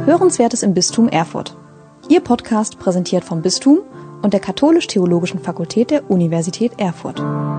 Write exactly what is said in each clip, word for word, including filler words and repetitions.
Hörenswertes im Bistum Erfurt. Ihr Podcast präsentiert vom Bistum und der Katholisch-Theologischen Fakultät der Universität Erfurt.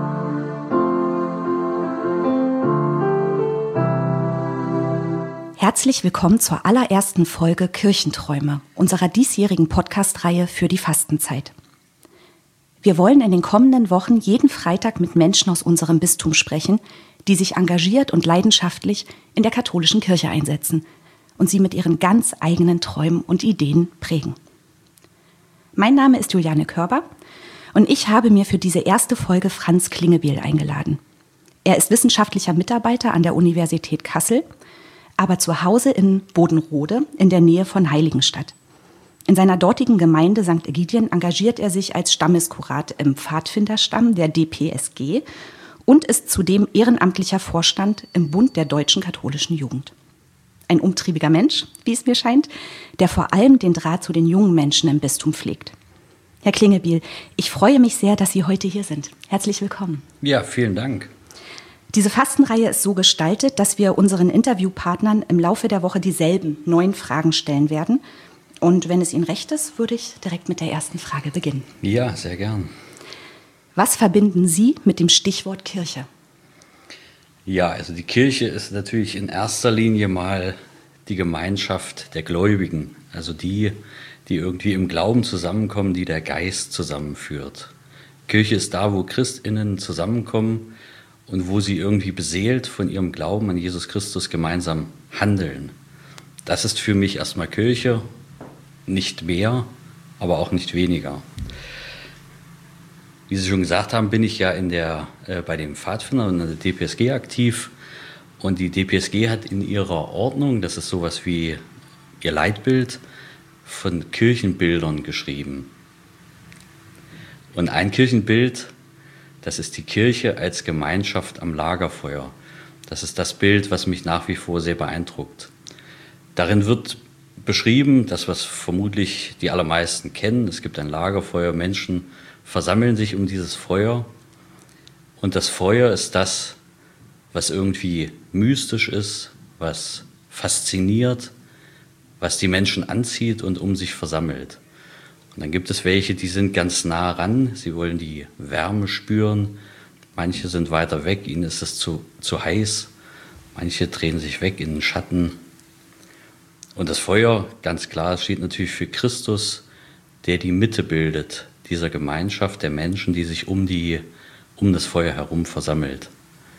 Herzlich willkommen zur allerersten Folge Kirchenträume, unserer diesjährigen Podcast-Reihe für die Fastenzeit. Wir wollen in den kommenden Wochen jeden Freitag mit Menschen aus unserem Bistum sprechen, die sich engagiert und leidenschaftlich in der katholischen Kirche einsetzen und sie mit ihren ganz eigenen Träumen und Ideen prägen. Mein Name ist Juliane Körber und ich habe mir für diese erste Folge Franz Klingebiel eingeladen. Er ist wissenschaftlicher Mitarbeiter an der Universität Kassel, aber zu Hause in Bodenrode in der Nähe von Heiligenstadt. In seiner dortigen Gemeinde Sankt Ägidien engagiert er sich als Stammeskurat im Pfadfinderstamm der D P S G und ist zudem ehrenamtlicher Vorstand im Bund der Deutschen Katholischen Jugend. Ein umtriebiger Mensch, wie es mir scheint, der vor allem den Draht zu den jungen Menschen im Bistum pflegt. Herr Klingebiel, ich freue mich sehr, dass Sie heute hier sind. Herzlich willkommen. Ja, vielen Dank. Diese Fastenreihe ist so gestaltet, dass wir unseren Interviewpartnern im Laufe der Woche dieselben neun Fragen stellen werden. Und wenn es Ihnen recht ist, würde ich direkt mit der ersten Frage beginnen. Ja, sehr gern. Was verbinden Sie mit dem Stichwort Kirche? Ja, also die Kirche ist natürlich in erster Linie mal die Gemeinschaft der Gläubigen. Also die, die irgendwie im Glauben zusammenkommen, die der Geist zusammenführt. Kirche ist da, wo ChristInnen zusammenkommen und wo sie irgendwie beseelt von ihrem Glauben an Jesus Christus gemeinsam handeln. Das ist für mich erstmal Kirche. Nicht mehr, aber auch nicht weniger. Wie Sie schon gesagt haben, bin ich ja in der, äh, bei den Pfadfindern und der D P S G aktiv. Und die D P S G hat in ihrer Ordnung, das ist sowas wie ihr Leitbild, von Kirchenbildern geschrieben. Und ein Kirchenbild, das ist die Kirche als Gemeinschaft am Lagerfeuer. Das ist das Bild, was mich nach wie vor sehr beeindruckt. Darin wird beschrieben, das, was vermutlich die allermeisten kennen. Es gibt ein Lagerfeuer, Menschen versammeln sich um dieses Feuer. Und das Feuer ist das, was irgendwie mystisch ist, was fasziniert, was die Menschen anzieht und um sich versammelt. Und dann gibt es welche, die sind ganz nah ran, sie wollen die Wärme spüren. Manche sind weiter weg, ihnen ist es zu, zu heiß. Manche drehen sich weg in den Schatten. Und das Feuer, ganz klar, steht natürlich für Christus, der die Mitte bildet, dieser Gemeinschaft der Menschen, die sich um, die, um das Feuer herum versammelt.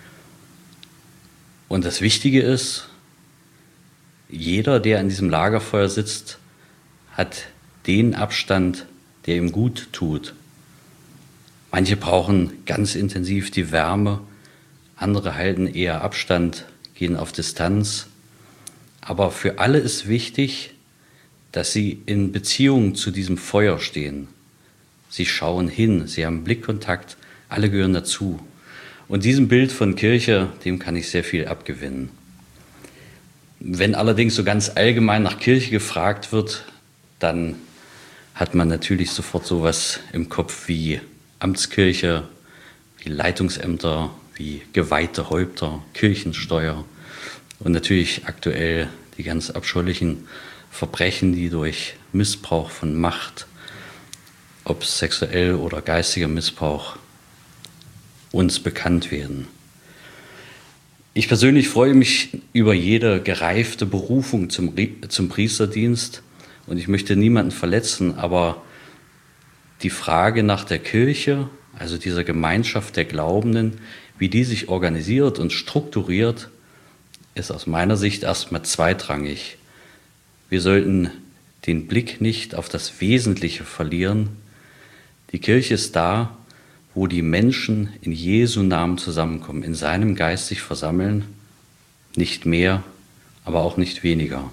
Und das Wichtige ist, jeder, der an diesem Lagerfeuer sitzt, hat den Abstand, der ihm gut tut. Manche brauchen ganz intensiv die Wärme, andere halten eher Abstand, gehen auf Distanz. Aber für alle ist wichtig, dass sie in Beziehung zu diesem Feuer stehen. Sie schauen hin, sie haben Blickkontakt, alle gehören dazu. Und diesem Bild von Kirche, dem kann ich sehr viel abgewinnen. Wenn allerdings so ganz allgemein nach Kirche gefragt wird, dann hat man natürlich sofort sowas im Kopf wie Amtskirche, wie Leitungsämter, wie geweihte Häupter, Kirchensteuer. Und natürlich aktuell die ganz abscheulichen Verbrechen, die durch Missbrauch von Macht, ob sexuell oder geistiger Missbrauch, uns bekannt werden. Ich persönlich freue mich über jede gereifte Berufung zum, zum Priesterdienst und ich möchte niemanden verletzen, aber die Frage nach der Kirche, also dieser Gemeinschaft der Glaubenden, wie die sich organisiert und strukturiert, ist aus meiner Sicht erstmal zweitrangig. Wir sollten den Blick nicht auf das Wesentliche verlieren. Die Kirche ist da, wo die Menschen in Jesu Namen zusammenkommen, in seinem Geist sich versammeln, nicht mehr, aber auch nicht weniger.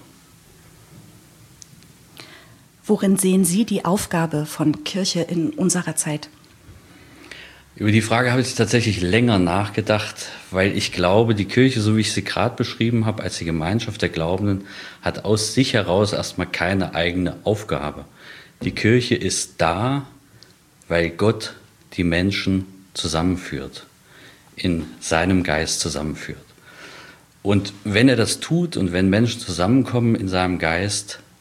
Worin sehen Sie die Aufgabe von Kirche in unserer Zeit? Über die Frage habe ich tatsächlich länger nachgedacht, weil ich glaube, die Kirche, so wie ich sie gerade beschrieben habe, als die Gemeinschaft der Glaubenden, hat aus sich heraus erstmal keine eigene Aufgabe. Die Kirche ist da, weil Gott die Menschen zusammenführt, in seinem Geist zusammenführt. Und wenn er das tut und wenn Menschen zusammenkommen in seinem Geist,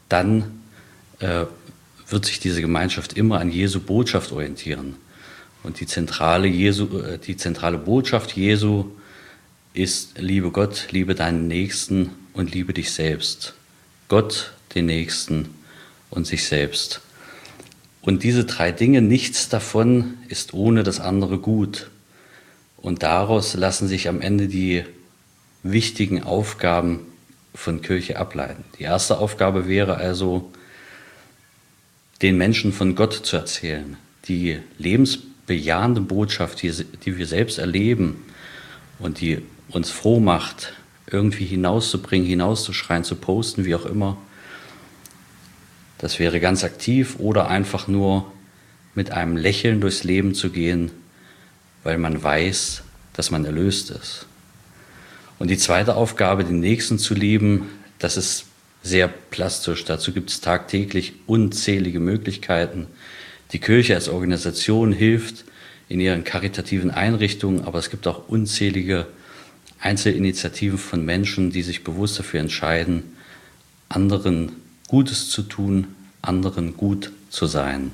dann äh, wird sich diese Gemeinschaft immer an Jesu Botschaft orientieren. Und die zentrale, Jesu, äh, die zentrale Botschaft Jesu ist: Liebe Gott, liebe deinen Nächsten und liebe dich selbst. Gott, den Nächsten und sich selbst. Und diese drei Dinge, nichts davon ist ohne das andere gut. Und daraus lassen sich am Ende die wichtigen Aufgaben von Kirche ableiten. Die erste Aufgabe wäre also, den Menschen von Gott zu erzählen. Die lebensbejahende Botschaft, die, die wir selbst erleben und die uns froh macht, irgendwie hinauszubringen, hinauszuschreien, zu posten, wie auch immer. Das wäre ganz aktiv oder einfach nur mit einem Lächeln durchs Leben zu gehen, weil man weiß, dass man erlöst ist. Und die zweite Aufgabe, den Nächsten zu lieben, das ist sehr plastisch. Dazu gibt es tagtäglich unzählige Möglichkeiten. Die Kirche als Organisation hilft in ihren karitativen Einrichtungen, aber es gibt auch unzählige Einzelinitiativen von Menschen, die sich bewusst dafür entscheiden, anderen Gutes zu tun, anderen gut zu sein.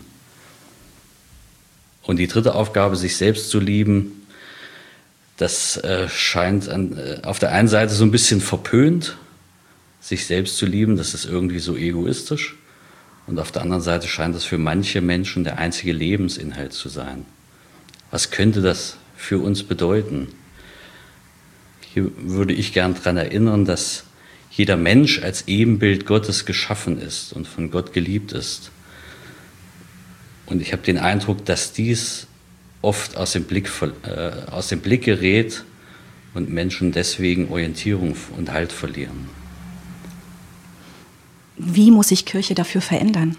Und die dritte Aufgabe, sich selbst zu lieben, das äh, scheint an, äh, auf der einen Seite so ein bisschen verpönt, sich selbst zu lieben, das ist irgendwie so egoistisch. Und auf der anderen Seite scheint es für manche Menschen der einzige Lebensinhalt zu sein. Was könnte das für uns bedeuten? Hier würde ich gern daran erinnern, dass jeder Mensch als Ebenbild Gottes geschaffen ist und von Gott geliebt ist. Und ich habe den Eindruck, dass dies oft aus dem Blick, äh, aus dem Blick gerät und Menschen deswegen Orientierung und Halt verlieren. Wie muss sich Kirche dafür verändern?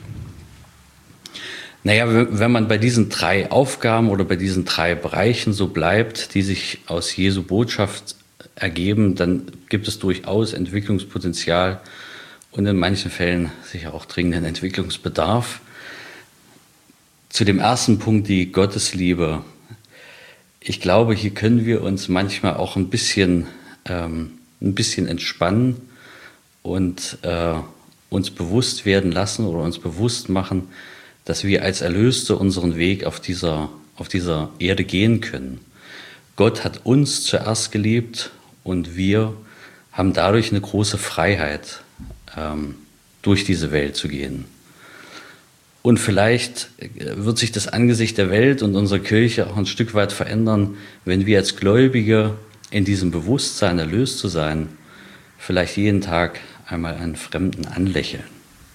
Naja, wenn man bei diesen drei Aufgaben oder bei diesen drei Bereichen so bleibt, die sich aus Jesu Botschaft ergeben, dann gibt es durchaus Entwicklungspotenzial und in manchen Fällen sicher auch dringenden Entwicklungsbedarf. Zu dem ersten Punkt, die Gottesliebe. Ich glaube, hier können wir uns manchmal auch ein bisschen, ähm, ein bisschen entspannen und äh, uns bewusst werden lassen oder uns bewusst machen, dass wir als Erlöste unseren Weg auf dieser, auf dieser Erde gehen können. Gott hat uns zuerst geliebt und wir haben dadurch eine große Freiheit, ähm, durch diese Welt zu gehen. Und vielleicht wird sich das Angesicht der Welt und unserer Kirche auch ein Stück weit verändern, wenn wir als Gläubige in diesem Bewusstsein, erlöst zu sein, vielleicht jeden Tag einmal einen Fremden anlächeln.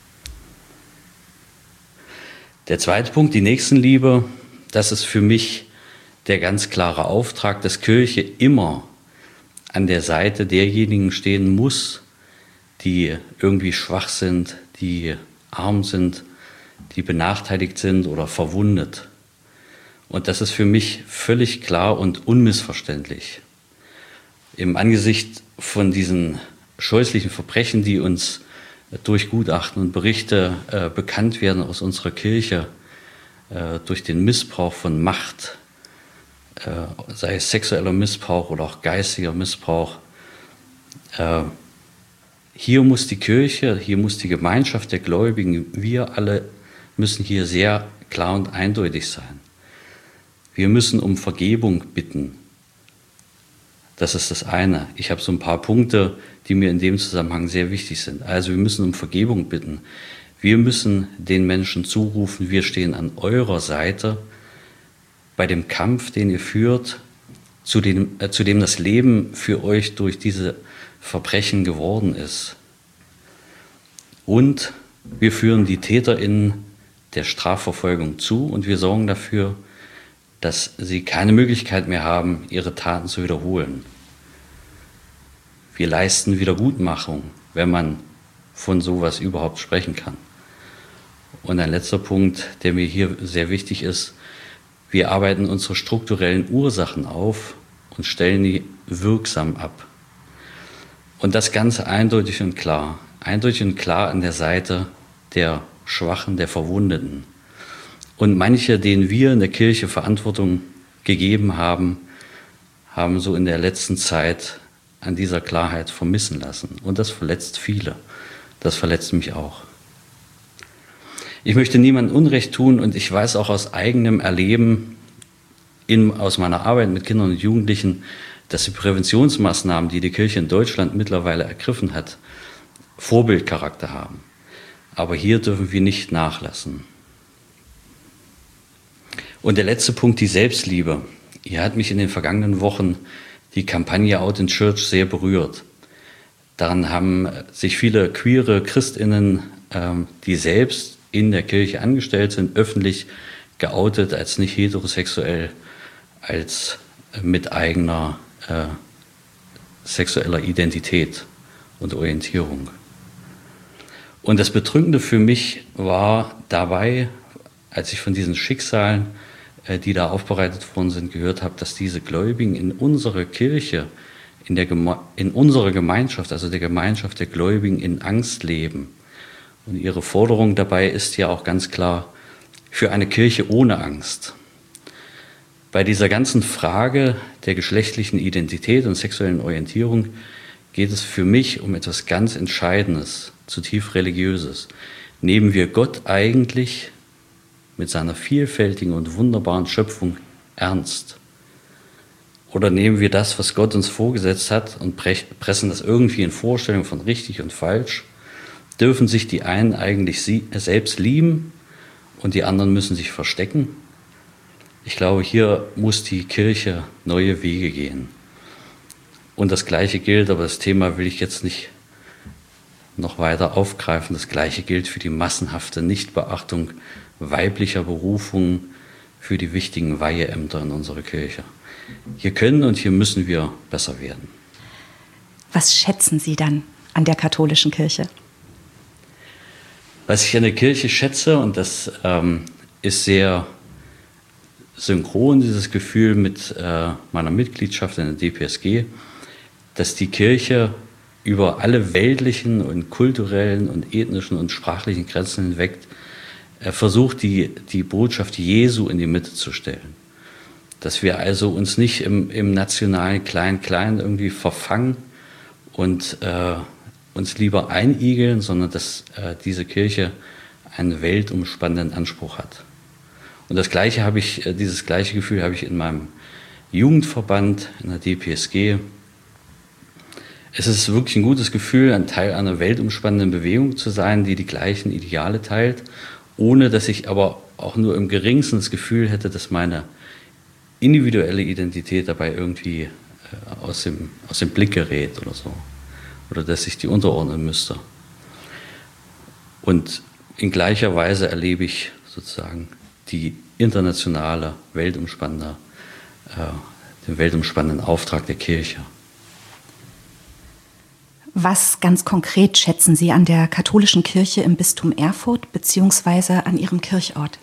Der zweite Punkt, die Nächstenliebe, das ist für mich der ganz klare Auftrag, dass Kirche immer an der Seite derjenigen stehen muss, die irgendwie schwach sind, die arm sind, die benachteiligt sind oder verwundet. Und das ist für mich völlig klar und unmissverständlich. Im Angesicht von diesen scheußlichen Verbrechen, die uns durch Gutachten und Berichte äh, bekannt werden aus unserer Kirche, äh, durch den Missbrauch von Macht, äh, sei es sexueller Missbrauch oder auch geistiger Missbrauch. Äh, hier muss die Kirche, hier muss die Gemeinschaft der Gläubigen, wir alle müssen hier sehr klar und eindeutig sein. Wir müssen um Vergebung bitten. Das ist das eine. Ich habe so ein paar Punkte, die mir in dem Zusammenhang sehr wichtig sind. Also wir müssen um Vergebung bitten. Wir müssen den Menschen zurufen, wir stehen an eurer Seite bei dem Kampf, den ihr führt, zu dem, äh, zu dem das Leben für euch durch diese Verbrechen geworden ist. Und wir führen die TäterInnen der Strafverfolgung zu und wir sorgen dafür, dass sie keine Möglichkeit mehr haben, ihre Taten zu wiederholen. Wir leisten Wiedergutmachung, wenn man von sowas überhaupt sprechen kann. Und ein letzter Punkt, der mir hier sehr wichtig ist: Wir arbeiten unsere strukturellen Ursachen auf und stellen die wirksam ab. Und das Ganze eindeutig und klar. Eindeutig und klar an der Seite der Schwachen, der Verwundeten. Und manche, denen wir in der Kirche Verantwortung gegeben haben, haben so in der letzten Zeit an dieser Klarheit vermissen lassen. Und das verletzt viele. Das verletzt mich auch. Ich möchte niemandem Unrecht tun und ich weiß auch aus eigenem Erleben, in, aus meiner Arbeit mit Kindern und Jugendlichen, dass die Präventionsmaßnahmen, die die Kirche in Deutschland mittlerweile ergriffen hat, Vorbildcharakter haben. Aber hier dürfen wir nicht nachlassen. Und der letzte Punkt, die Selbstliebe. Hier hat mich in den vergangenen Wochen die Kampagne Out in Church sehr berührt. Daran haben sich viele queere Christinnen, die selbst in der Kirche angestellt sind, öffentlich geoutet als nicht heterosexuell, als mit eigener äh, sexueller Identität und Orientierung. Und das Bedrückende für mich war dabei, als ich von diesen Schicksalen, äh, die da aufbereitet worden sind, gehört habe, dass diese Gläubigen in unserer Kirche, in, der Geme- in unserer Gemeinschaft, also der Gemeinschaft der Gläubigen, in Angst leben. Und ihre Forderung dabei ist ja auch ganz klar für eine Kirche ohne Angst. Bei dieser ganzen Frage der geschlechtlichen Identität und sexuellen Orientierung geht es für mich um etwas ganz Entscheidendes, zutiefst Religiöses. Nehmen wir Gott eigentlich mit seiner vielfältigen und wunderbaren Schöpfung ernst? Oder nehmen wir das, was Gott uns vorgesetzt hat, und pressen das irgendwie in Vorstellungen von richtig und falsch? Dürfen sich die einen eigentlich selbst lieben und die anderen müssen sich verstecken? Ich glaube, hier muss die Kirche neue Wege gehen. Und das Gleiche gilt, aber das Thema will ich jetzt nicht noch weiter aufgreifen, das Gleiche gilt für die massenhafte Nichtbeachtung weiblicher Berufungen für die wichtigen Weiheämter in unserer Kirche. Hier können und hier müssen wir besser werden. Was schätzen Sie dann an der katholischen Kirche? Was ich an der Kirche schätze, und das ähm, ist sehr synchron, dieses Gefühl mit äh, meiner Mitgliedschaft in der D P S G, dass die Kirche über alle weltlichen und kulturellen und ethnischen und sprachlichen Grenzen hinweg äh, versucht, die, die Botschaft Jesu in die Mitte zu stellen. Dass wir also uns nicht im, im nationalen Klein-Klein irgendwie verfangen und äh, uns lieber einigeln, sondern dass äh, diese Kirche einen weltumspannenden Anspruch hat. Und das Gleiche habe ich, äh, dieses gleiche Gefühl habe ich in meinem Jugendverband, in der D P S G. Es ist wirklich ein gutes Gefühl, ein Teil einer weltumspannenden Bewegung zu sein, die die gleichen Ideale teilt, ohne dass ich aber auch nur im geringsten das Gefühl hätte, dass meine individuelle Identität dabei irgendwie äh, aus dem, aus dem Blick gerät oder so. Oder dass ich die unterordnen müsste. Und in gleicher Weise erlebe ich sozusagen die internationale, weltumspannende, äh, den weltumspannenden Auftrag der Kirche. Was ganz konkret schätzen Sie an der katholischen Kirche im Bistum Erfurt bzw. an Ihrem Kirchort?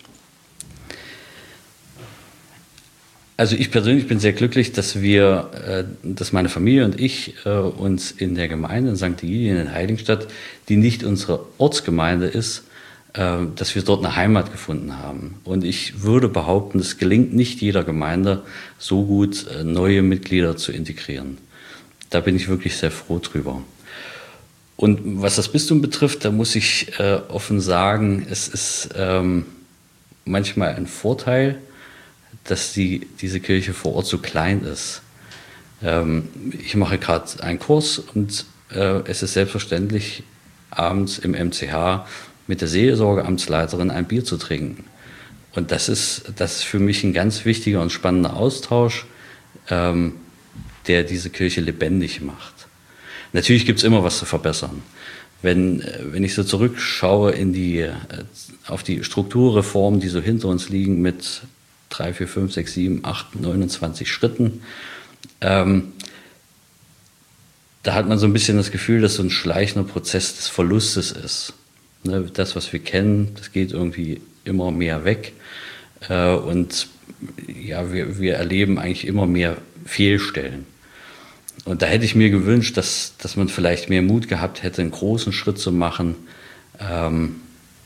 Also ich persönlich bin sehr glücklich, dass wir, dass meine Familie und ich uns in der Gemeinde in Sankt Egidien in Heiligenstadt, die nicht unsere Ortsgemeinde ist, dass wir dort eine Heimat gefunden haben. Und ich würde behaupten, es gelingt nicht jeder Gemeinde so gut, neue Mitglieder zu integrieren. Da bin ich wirklich sehr froh drüber. Und was das Bistum betrifft, da muss ich offen sagen, es ist manchmal ein Vorteil, dass die, diese Kirche vor Ort so klein ist. Ähm, ich mache gerade einen Kurs und äh, es ist selbstverständlich, abends im M C H mit der Seelsorgeamtsleiterin ein Bier zu trinken. Und das ist, das ist für mich ein ganz wichtiger und spannender Austausch, ähm, der diese Kirche lebendig macht. Natürlich gibt es immer was zu verbessern. Wenn, wenn ich so zurückschaue in die, auf die Strukturreformen, die so hinter uns liegen mit drei, vier, fünf, sechs, sieben, acht, neunundzwanzig Schritten. Ähm, da hat man so ein bisschen das Gefühl, dass so ein schleichender Prozess des Verlustes ist. Ne, das, was wir kennen, das geht irgendwie immer mehr weg. Äh, und ja, wir, wir erleben eigentlich immer mehr Fehlstellen. Und da hätte ich mir gewünscht, dass, dass man vielleicht mehr Mut gehabt hätte, einen großen Schritt zu machen, ähm,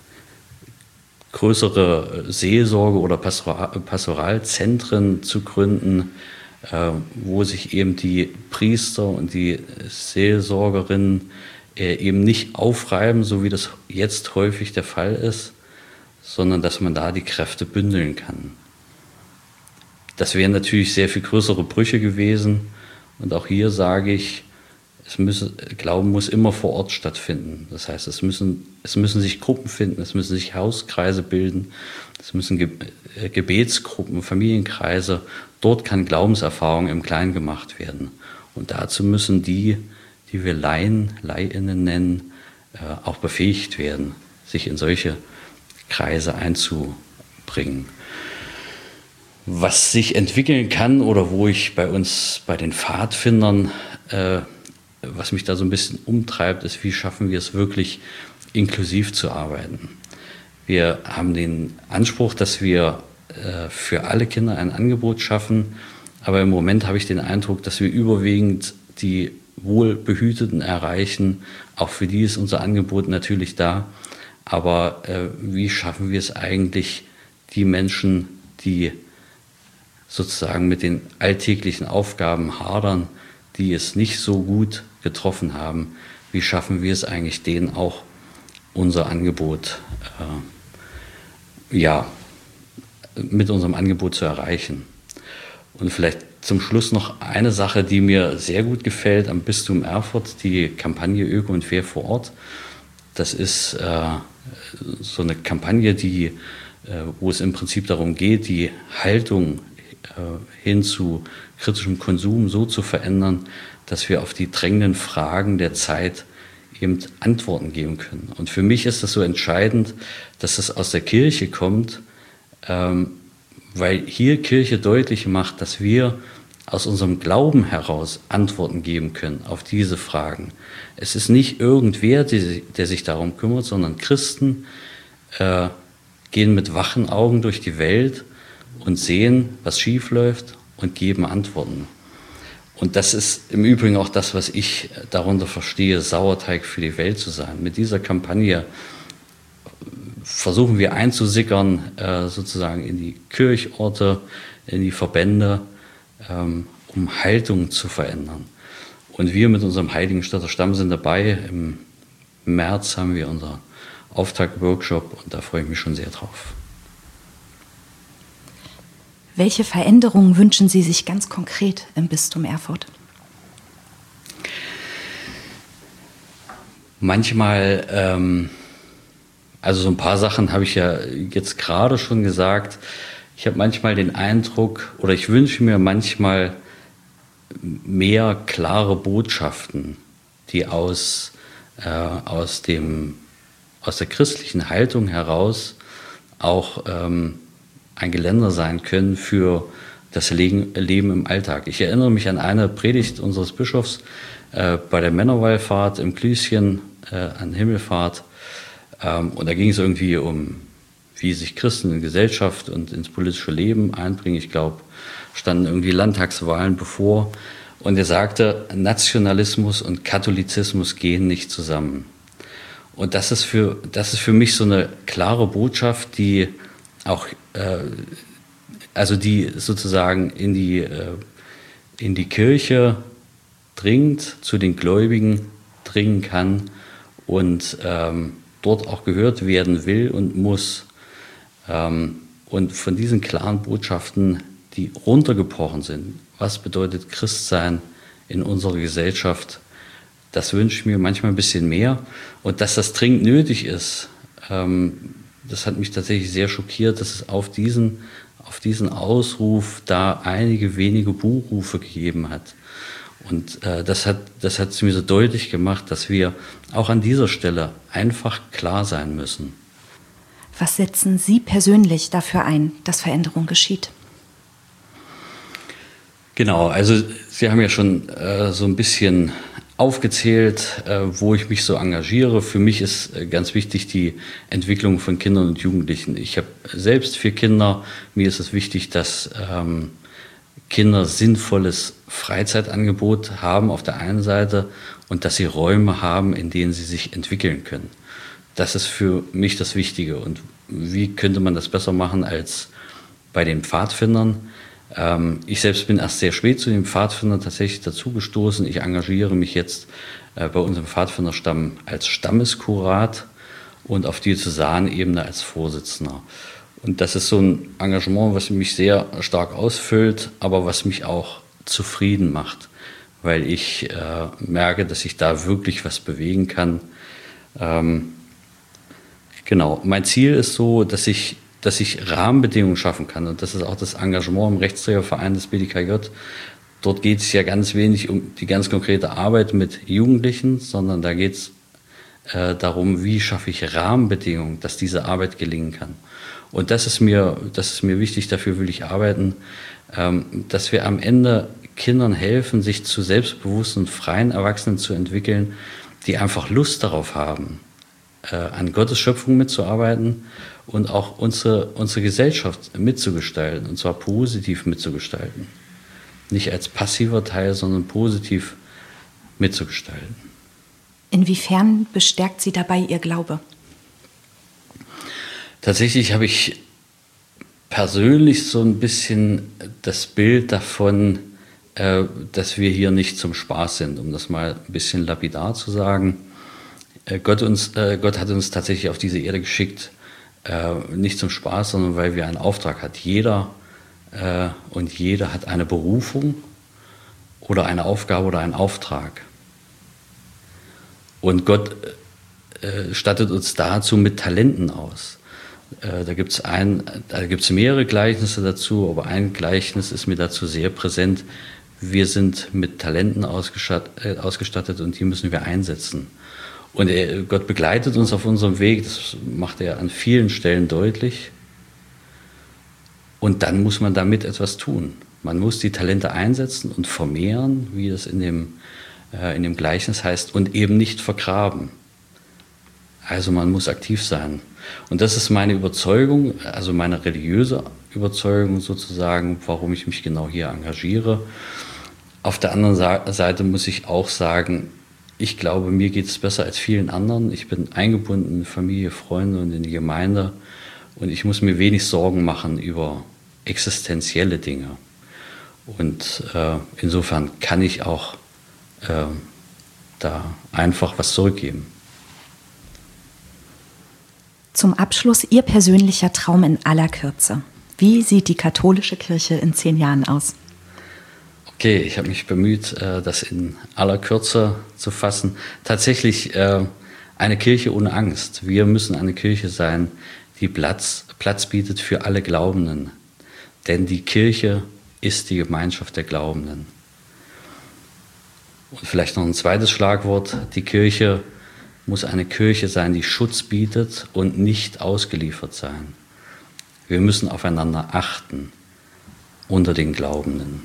größere Seelsorge- oder Pastoral- Pastoralzentren zu gründen, äh, wo sich eben die Priester und die Seelsorgerinnen äh, eben nicht aufreiben, so wie das jetzt häufig der Fall ist, sondern dass man da die Kräfte bündeln kann. Das wären natürlich sehr viel größere Brüche gewesen. Und auch hier sage ich, es müsse, Glauben muss immer vor Ort stattfinden. Das heißt, es müssen, es müssen sich Gruppen finden, es müssen sich Hauskreise bilden, es müssen Ge- Gebetsgruppen, Familienkreise. Dort kann Glaubenserfahrung im Kleinen gemacht werden. Und dazu müssen die, die wir Laien, Laiinnen nennen, auch befähigt werden, sich in solche Kreise einzubringen. Was sich entwickeln kann oder wo ich bei uns, bei den Pfadfindern, äh, was mich da so ein bisschen umtreibt, ist, wie schaffen wir es wirklich inklusiv zu arbeiten. Wir haben den Anspruch, dass wir äh, für alle Kinder ein Angebot schaffen, aber im Moment habe ich den Eindruck, dass wir überwiegend die Wohlbehüteten erreichen. Auch für die ist unser Angebot natürlich da. Aber äh, wie schaffen wir es eigentlich, die Menschen, die sozusagen mit den alltäglichen Aufgaben hadern, die es nicht so gut getroffen haben, wie schaffen wir es eigentlich, denen auch unser Angebot, äh, ja, mit unserem Angebot zu erreichen. Und vielleicht zum Schluss noch eine Sache, die mir sehr gut gefällt am Bistum Erfurt, die Kampagne Öko und Fair vor Ort. Das ist äh, so eine Kampagne, die, äh, wo es im Prinzip darum geht, die Haltung äh, hin zu kritischem Konsum so zu verändern, dass wir auf die drängenden Fragen der Zeit eben Antworten geben können. Und für mich ist das so entscheidend, dass das aus der Kirche kommt, ähm, weil hier Kirche deutlich macht, dass wir aus unserem Glauben heraus Antworten geben können auf diese Fragen. Es ist nicht irgendwer, der sich darum kümmert, sondern Christen äh, gehen mit wachen Augen durch die Welt und sehen, was schief läuft und geben Antworten. Und das ist im Übrigen auch das, was ich darunter verstehe, Sauerteig für die Welt zu sein. Mit dieser Kampagne versuchen wir einzusickern, äh, sozusagen in die Kirchorte, in die Verbände, ähm, um Haltung zu verändern. Und wir mit unserem Heiligenstädter Stamm sind dabei. Im März haben wir unser Auftakt-Workshop und da freue ich mich schon sehr drauf. Welche Veränderungen wünschen Sie sich ganz konkret im Bistum Erfurt? Manchmal, ähm, also so ein paar Sachen habe ich ja jetzt gerade schon gesagt. Ich habe manchmal den Eindruck, oder ich wünsche mir manchmal mehr klare Botschaften, die aus, äh, aus, dem, aus der christlichen Haltung heraus auch ähm, ein Geländer sein können für das Leben im Alltag. Ich erinnere mich an eine Predigt unseres Bischofs äh, bei der Männerwallfahrt im Klüschen äh, an Himmelfahrt. Ähm, und da ging es irgendwie um, wie sich Christen in Gesellschaft und ins politische Leben einbringen. Ich glaube, standen irgendwie Landtagswahlen bevor. Und er sagte, Nationalismus und Katholizismus gehen nicht zusammen. Und das ist für, das ist für mich so eine klare Botschaft, die auch, äh, also die sozusagen in die, äh, in die Kirche dringt, zu den Gläubigen dringen kann und ähm, dort auch gehört werden will und muss. Ähm, und von diesen klaren Botschaften, die runtergebrochen sind, was bedeutet Christsein in unserer Gesellschaft, das wünsche ich mir manchmal ein bisschen mehr. Und dass das dringend nötig ist, ähm, das hat mich tatsächlich sehr schockiert, dass es auf diesen, auf diesen Ausruf da einige wenige Buhrufe gegeben hat. Und äh, das hat, das hat es mir so deutlich gemacht, dass wir auch an dieser Stelle einfach klar sein müssen. Was setzen Sie persönlich dafür ein, dass Veränderung geschieht? Genau, also Sie haben ja schon äh, so ein bisschen aufgezählt, äh, wo ich mich so engagiere. Für mich ist äh, ganz wichtig die Entwicklung von Kindern und Jugendlichen. Ich habe selbst vier Kinder. Mir ist es wichtig, dass ähm, Kinder sinnvolles Freizeitangebot haben auf der einen Seite und dass sie Räume haben, in denen sie sich entwickeln können. Das ist für mich das Wichtige. Und wie könnte man das besser machen als bei den Pfadfindern? Ähm, ich selbst bin erst sehr spät zu den Pfadfindern tatsächlich dazugestoßen. Ich engagiere mich jetzt äh, bei unserem Pfadfinderstamm als Stammeskurat und auf Diözesanebene als Vorsitzender. Und das ist so ein Engagement, was mich sehr stark ausfüllt, aber was mich auch zufrieden macht, weil ich äh, merke, dass ich da wirklich was bewegen kann. Ähm, genau, mein Ziel ist so, dass ich, dass ich Rahmenbedingungen schaffen kann. Und das ist auch das Engagement im Rechtsträgerverein des B D K J. Dort geht es ja ganz wenig um die ganz konkrete Arbeit mit Jugendlichen, sondern da geht es äh, darum, wie schaffe ich Rahmenbedingungen, dass diese Arbeit gelingen kann. Und das ist mir, das ist mir wichtig, dafür will ich arbeiten, ähm, dass wir am Ende Kindern helfen, sich zu selbstbewussten und freien Erwachsenen zu entwickeln, die einfach Lust darauf haben, äh, an Gottes Schöpfung mitzuarbeiten und auch unsere, unsere Gesellschaft mitzugestalten, und zwar positiv mitzugestalten. Nicht als passiver Teil, sondern positiv mitzugestalten. Inwiefern bestärkt Sie dabei Ihr Glaube? Tatsächlich habe ich persönlich so ein bisschen das Bild davon, äh, dass wir hier nicht zum Spaß sind, um das mal ein bisschen lapidar zu sagen. Äh, Gott, uns, äh, Gott hat uns tatsächlich auf diese Erde geschickt, äh, nicht zum Spaß, sondern weil wir einen Auftrag hat. Jeder äh, und jeder hat eine Berufung oder eine Aufgabe oder einen Auftrag. Und Gott äh, stattet uns dazu mit Talenten aus. Da gibt es ein, da gibt's mehrere Gleichnisse dazu, aber ein Gleichnis ist mir dazu sehr präsent. Wir sind mit Talenten ausgestattet, äh, ausgestattet und die müssen wir einsetzen. Und er, Gott begleitet uns auf unserem Weg, das macht er an vielen Stellen deutlich. Und dann muss man damit etwas tun. Man muss die Talente einsetzen und vermehren, wie es in dem, äh, in dem Gleichnis heißt, und eben nicht vergraben. Also man muss aktiv sein. Und das ist meine Überzeugung, also meine religiöse Überzeugung sozusagen, warum ich mich genau hier engagiere. Auf der anderen Seite muss ich auch sagen, ich glaube, mir geht es besser als vielen anderen. Ich bin eingebunden in Familie, Freunde und in die Gemeinde. Und ich muss mir wenig Sorgen machen über existenzielle Dinge. Und äh, insofern kann ich auch äh, da einfach was zurückgeben. Zum Abschluss Ihr persönlicher Traum in aller Kürze. Wie sieht die katholische Kirche in zehn Jahren aus? Okay, ich habe mich bemüht, das in aller Kürze zu fassen. Tatsächlich eine Kirche ohne Angst. Wir müssen eine Kirche sein, die Platz, Platz bietet für alle Glaubenden. Denn die Kirche ist die Gemeinschaft der Glaubenden. Und vielleicht noch ein zweites Schlagwort. Die Kirche muss eine Kirche sein, die Schutz bietet und nicht ausgeliefert sein. Wir müssen aufeinander achten unter den Glaubenden.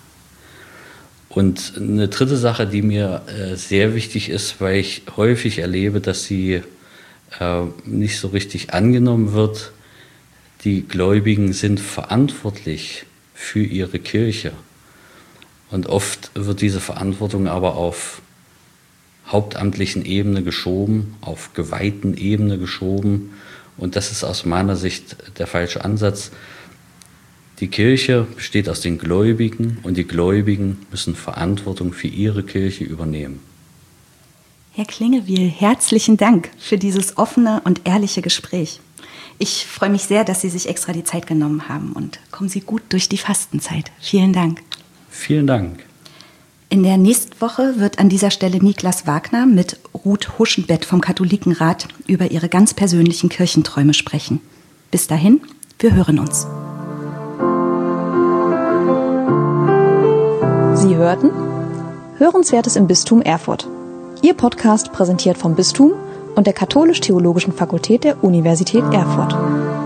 Und eine dritte Sache, die mir äh, sehr wichtig ist, weil ich häufig erlebe, dass sie äh, nicht so richtig angenommen wird, die Gläubigen sind verantwortlich für ihre Kirche. Und oft wird diese Verantwortung aber auf hauptamtlichen Ebene geschoben, auf geweihten Ebene geschoben. Und das ist aus meiner Sicht der falsche Ansatz. Die Kirche besteht aus den Gläubigen und die Gläubigen müssen Verantwortung für ihre Kirche übernehmen. Herr Klingewiel, herzlichen Dank für dieses offene und ehrliche Gespräch. Ich freue mich sehr, dass Sie sich extra die Zeit genommen haben und kommen Sie gut durch die Fastenzeit. Vielen Dank. Vielen Dank. In der nächsten Woche wird an dieser Stelle Niklas Wagner mit Ruth Huschenbett vom Katholikenrat über ihre ganz persönlichen Kirchenträume sprechen. Bis dahin, wir hören uns. Sie hörten Hörenswertes im Bistum Erfurt. Ihr Podcast präsentiert vom Bistum und der Katholisch-Theologischen Fakultät der Universität Erfurt.